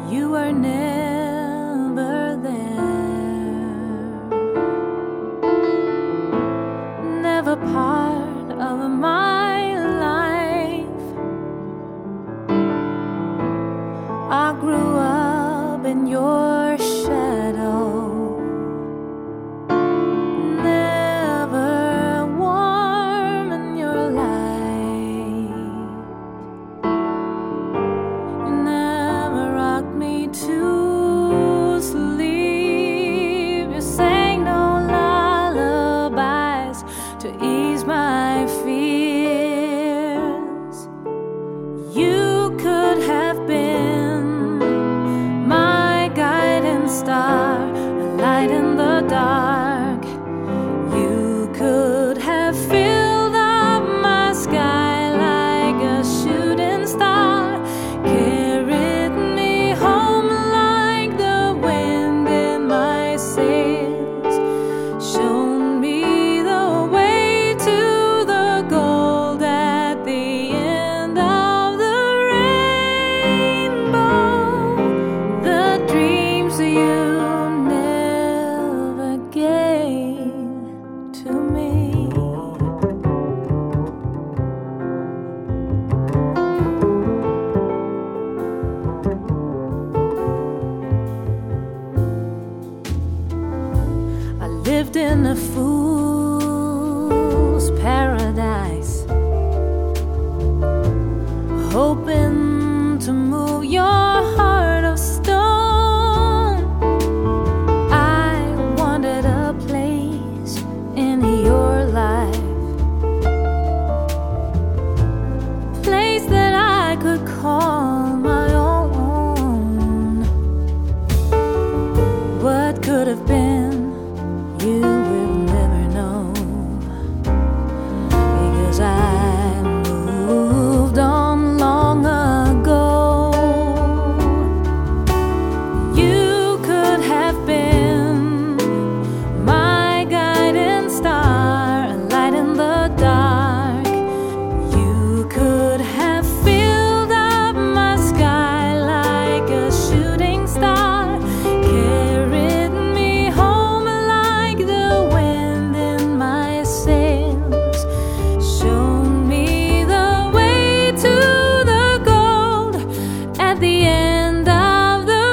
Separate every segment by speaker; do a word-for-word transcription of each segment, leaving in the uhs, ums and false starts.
Speaker 1: You were never there, never part of my life. I grew up in your shadow, never warm in your light. You never rocked me to sleep. You sang no lullabies to ease my fears. You could have been my guiding star, a light in the dark. You could have filled up my sky like a shooting star, carried me home like the wind in my sails, shown me the way to the gold at the end of the rainbow, the dreams you never gave to me. I lived in a fool's paradise, hoping to move your heart of stone. I wanted a place in your life, place that I could call my own. What could have been, you will never know, because I moved on long ago. You could have been my guiding star, a light in the dark. You could have filled up my sky like a shooting star, carried me home like the wind in my sails, shown me the way to the gold at the end of the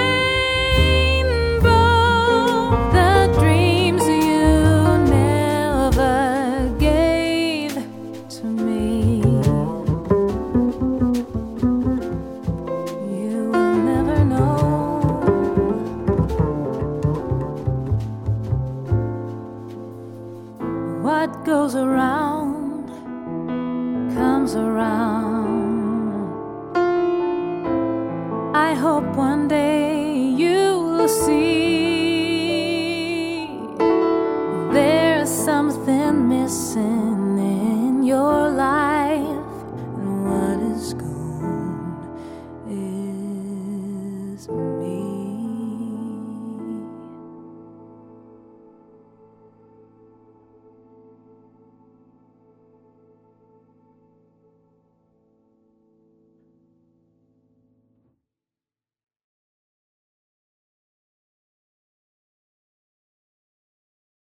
Speaker 1: rainbow, the dreams you never gave to me. You will never know. What goes around comes around. I hope one day you'll see there's something missing in your life, and what is gone is